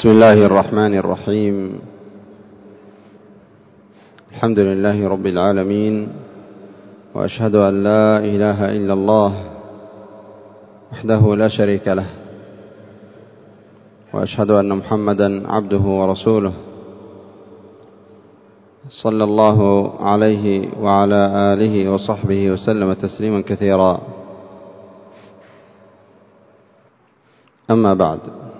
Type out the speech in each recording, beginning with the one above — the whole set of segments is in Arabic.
بسم الله الرحمن الرحيم. الحمد لله رب العالمين، وأشهد أن لا إله إلا الله وحده لا شريك له، وأشهد أن محمدا عبده ورسوله، صلى الله عليه وعلى آله وصحبه وسلم تسليما كثيرا. أما بعد،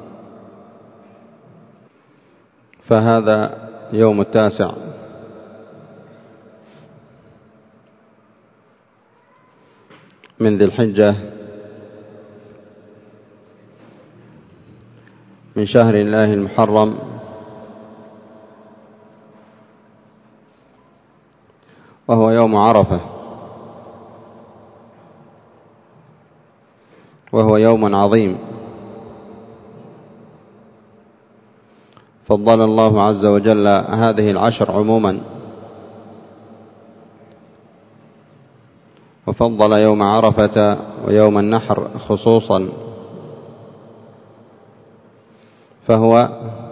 فهذا يوم 9 من ذي الحجة من شهر الله المحرم، وهو يوم عرفة، وهو يوم عظيم فضل الله عز وجل هذه العشر عموما، وفضل يوم عرفة ويوم النحر خصوصا، فهو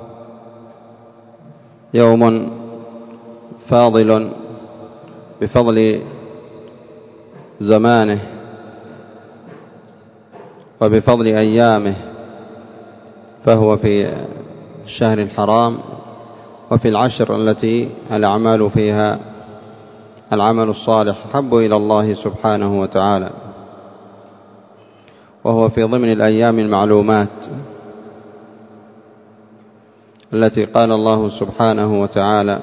يوم فاضل بفضل زمانه وبفضل أيامه، فهو في الشهر الحرام وفي العشر التي الأعمال فيها العمل الصالح حب إلى الله سبحانه وتعالى، وهو في ضمن الأيام المعلومات التي قال الله سبحانه وتعالى: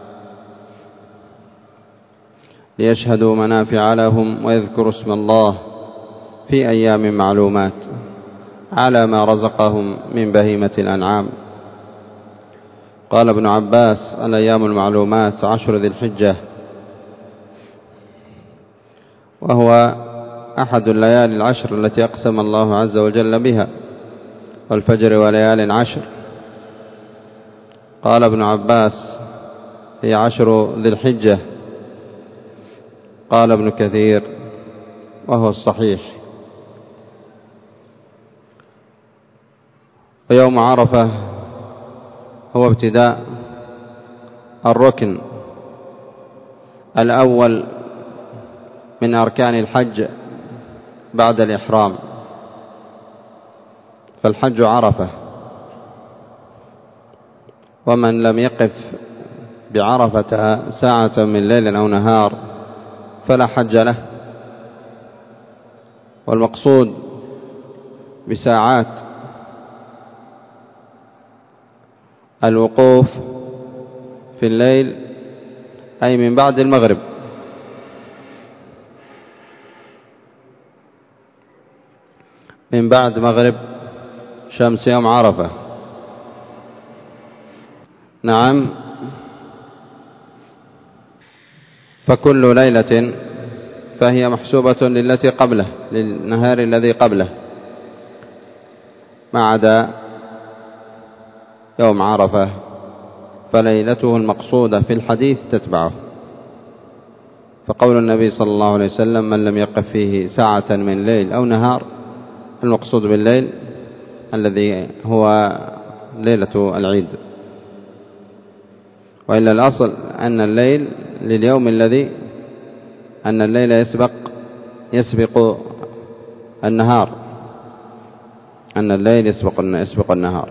ليشهدوا منافع لهم ويذكروا اسم الله في أيام معلومات على ما رزقهم من بهيمة الأنعام. قال ابن عباس: الأيام المعلومات 10 ذي الحجة، وهو أحد الليالي العشر التي أقسم الله عز وجل بها، والفجر وليال 10. قال ابن عباس: هي 10 ذي الحجة. قال ابن كثير: وهو الصحيح. ويوم عرفة هو ابتداء الركن الأول من أركان الحج بعد الإحرام، فالحج عرفة، ومن لم يقف بعرفة ساعة من ليل أو نهار فلا حج له. والمقصود بساعات الوقوف في الليل أي من بعد المغرب، من بعد مغرب شمس يوم عرفة. نعم، فكل ليلة فهي محسوبة للتي قبله، للنهار الذي قبله، ما عدا يوم عرفة فليلته المقصودة في الحديث تتبعه. فقول النبي صلى الله عليه وسلم: من لم يقف فيه ساعة من ليل أو نهار، المقصود بالليل الذي هو ليلة العيد، وإلا الأصل أن الليل لليوم الذي أن الليل يسبق النهار، أن الليل يسبق النهار.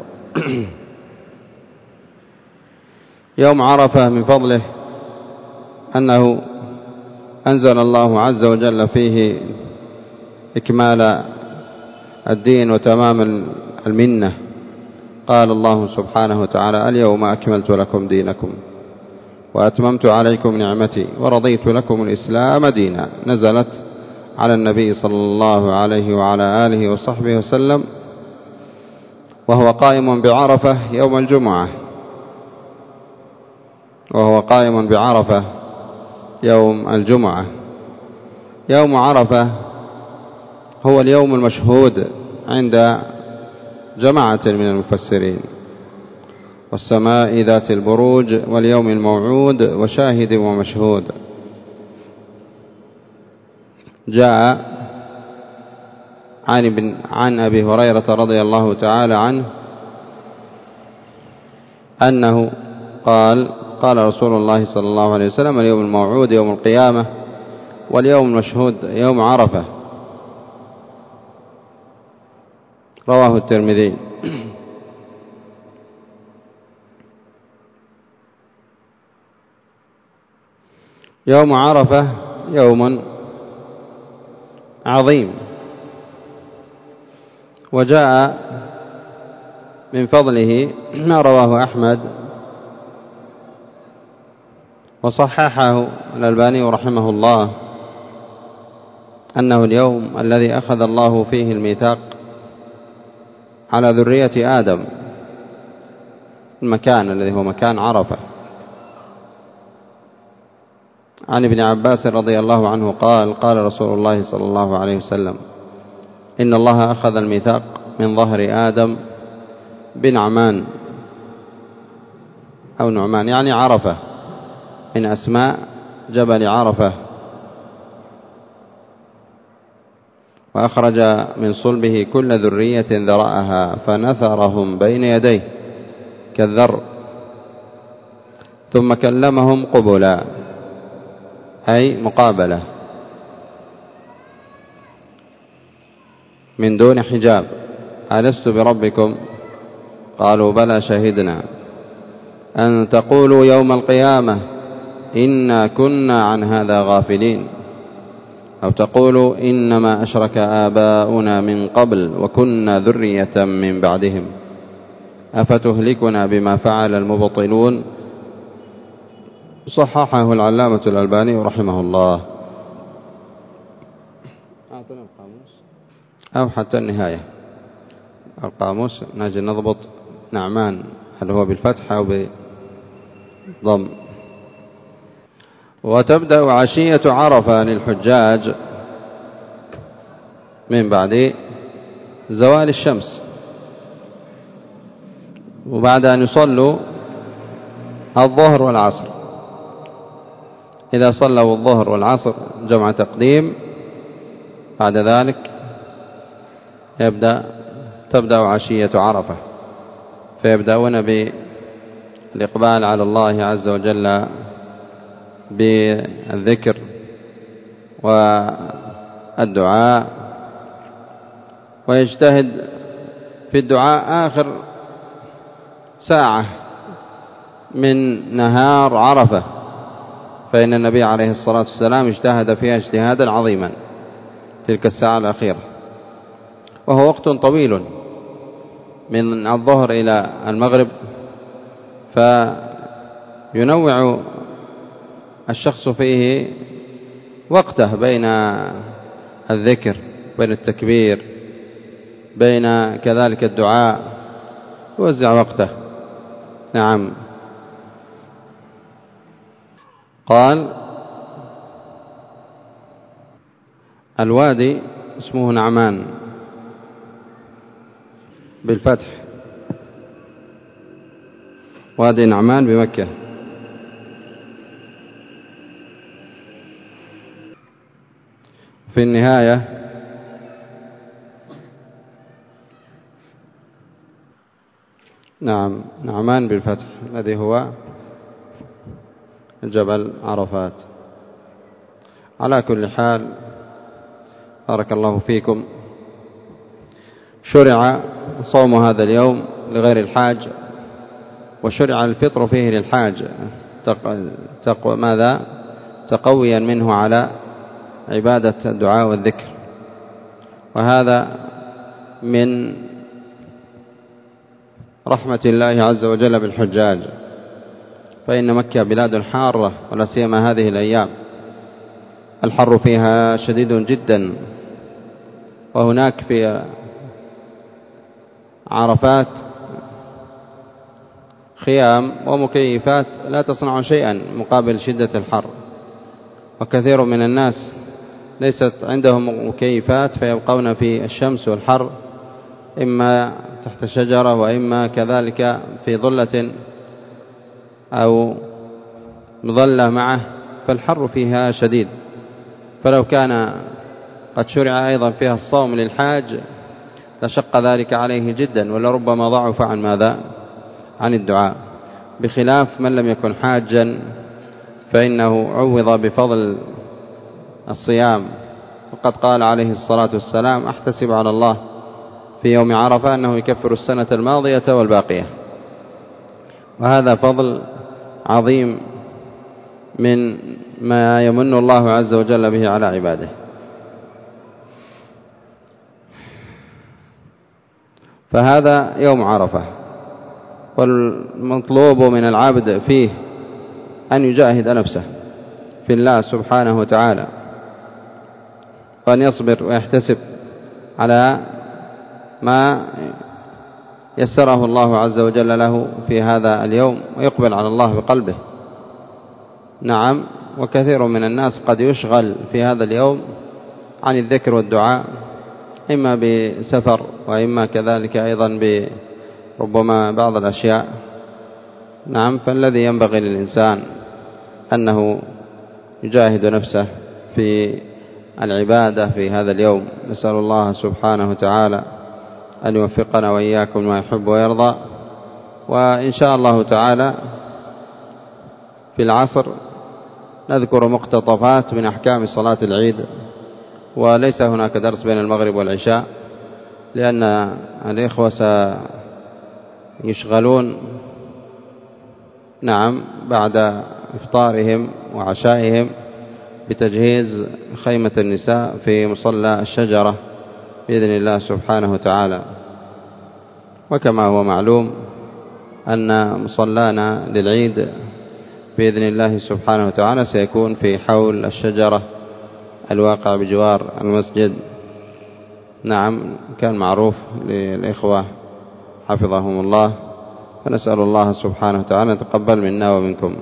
يوم عرفة من فضله أنه أنزل الله عز وجل فيه إكمال الدين وتمام المنة. قال الله سبحانه وتعالى: اليوم أكملت لكم دينكم وأتممت عليكم نعمتي ورضيت لكم الإسلام دينا. نزلت على النبي صلى الله عليه وعلى آله وصحبه وسلم وهو قائم بعرفة يوم الجمعة، وهو قائم بعرفة يوم الجمعة. يوم عرفة هو اليوم المشهود عند جماعة من المفسرين، والسماء ذات البروج واليوم الموعود وشاهد ومشهود. جاء عن أبي هريرة رضي الله تعالى عنه أنه قال رسول الله صلى الله عليه وسلم: اليوم الموعود يوم القيامة، واليوم المشهود يوم عرفة. رواه الترمذي. يوم عرفة يوم عظيم، وجاء من فضله ما رواه أحمد وصححه الألباني رحمه الله، أنه اليوم الذي أخذ الله فيه الميثاق على ذرية آدم، المكان الذي هو مكان عرفة. عن ابن عباس رضي الله عنه قال رسول الله صلى الله عليه وسلم: إن الله أخذ الميثاق من ظهر آدم بنعمان أو نعمان، يعني عرفة، من أسماء جبل عرفة، وأخرج من صلبه كل ذرية ذرأها فنثرهم بين يديه كالذر، ثم كلمهم قبلا، أي مقابلة من دون حجاب: ألست بربكم؟ قالوا بلى شهدنا أن تقولوا يوم القيامة إنا كنا عن هذا غافلين، أو تقولوا إنما أشرك آباؤنا من قبل وكنا ذرية من بعدهم أفتهلكنا بما فعل المبطلون. صححه العلامة الألباني رحمه الله. أو حتى النهاية القاموس نجي نضبط نعمان هل هو بالفتح أو بالضم. وتبدأ عشية عرفة للحجاج من بعد زوال الشمس، وبعد أن يصلوا الظهر والعصر. إذا صلوا الظهر والعصر جمع تقديم، بعد ذلك تبدأ عشية عرفة، فيبدأون بالإقبال على الله عز وجل بالذكر والدعاء، ويجتهد في الدعاء آخر ساعة من نهار عرفة، فإن النبي عليه الصلاة والسلام اجتهد فيها اجتهادا عظيما تلك الساعة الأخيرة، وهو وقت طويل من الظهر إلى المغرب، فينوع الشخص فيه وقته بين الذكر، بين التكبير، بين كذلك الدعاء، يوزع وقته. نعم. قال: الوادي اسمه نعمان بالفتح، وادي نعمان بمكة. في النهاية نعم نعمان بالفتح الذي هو جبل عرفات. على كل حال بارك الله فيكم، شرع صوم هذا اليوم لغير الحاج، وشرع الفطر فيه للحاج تقويا منه على عبادة الدعاء والذكر. وهذا من رحمة الله عز وجل بالحجاج، فإن مكة بلاد حارة، ولا سيما هذه الأيام الحر فيها شديد جدا، وهناك في عرفات خيام ومكيفات لا تصنع شيئا مقابل شدة الحر، وكثير من الناس ليست عندهم مكيفات فيبقون في الشمس والحر، إما تحت شجرة وإما كذلك في ظلة أو مظلة معه، فالحر فيها شديد. فلو كان قد شرع أيضا فيها الصوم للحاج لشق ذلك عليه جدا، ولربما ضعف عن ماذا؟ عن الدعاء. بخلاف من لم يكن حاجا فإنه عوض بفضل الصيام. وقد قال عليه الصلاة والسلام: أحتسب على الله في يوم عرفة أنه يكفر السنة الماضية والباقية. وهذا فضل عظيم من ما يمن الله عز وجل به على عباده. فهذا يوم عرفة، والمطلوب من العبد فيه أن يجاهد نفسه في الله سبحانه وتعالى، وأن يصبر ويحتسب على ما يسره الله عز وجل له في هذا اليوم، ويقبل على الله بقلبه. نعم، وكثير من الناس قد يشغل في هذا اليوم عن الذكر والدعاء، إما بسفر وإما كذلك أيضا بربما بعض الأشياء. نعم، فالذي ينبغي للإنسان أنه يجاهد نفسه في العبادة في هذا اليوم. نسأل الله سبحانه وتعالى أن يوفقنا وإياكم ما يحب ويرضى. وإن شاء الله تعالى في العصر نذكر مقتطفات من أحكام صلاة العيد، وليس هناك درس بين المغرب والعشاء لأن الإخوة سيشغلون نعم بعد إفطارهم وعشائهم بتجهيز خيمة النساء في مصلى الشجرة بإذن الله سبحانه وتعالى. وكما هو معلوم أن مصلانا للعيد بإذن الله سبحانه وتعالى سيكون في حول الشجرة الواقع بجوار المسجد. نعم، كان معروف للإخوة حفظهم الله، فنسأل الله سبحانه وتعالى أن يتقبل منا ومنكم.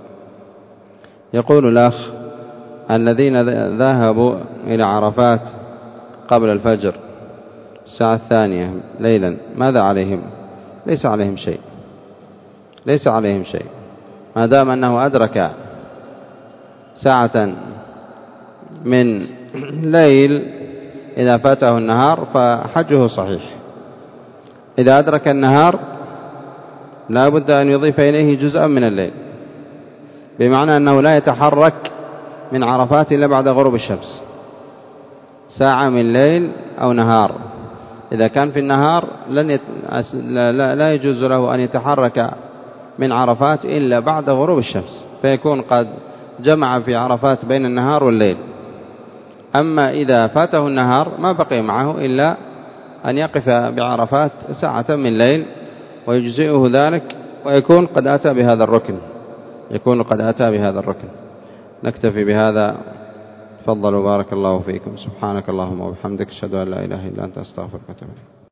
يقول الأخ: الذين ذهبوا إلى عرفات قبل الفجر الساعة 2 ليلا ماذا عليهم؟ ليس عليهم شيء، ليس عليهم شيء ما دام أنه أدرك ساعة من ليل. إذا فاته النهار فحجه صحيح. إذا أدرك النهار لا بد أن يضيف إليه جزءا من الليل، بمعنى أنه لا يتحرك من عرفات إلا بعد غروب الشمس، ساعة من ليل أو نهار. إذا كان في النهار لا يجوز له أن يتحرك من عرفات إلا بعد غروب الشمس، فيكون قد جمع في عرفات بين النهار والليل. أما إذا فاته النهار ما بقي معه إلا أن يقف بعرفات ساعة من ليل ويجزئه ذلك، ويكون قد أتى بهذا الركن، يكون قد أتى بهذا الركن. نكتفي بهذا. تفضلوا بارك الله فيكم. سبحانك اللهم وبحمدك، أشهد أن لا إله إلا أنت، أستغفرك وأتوب إليك.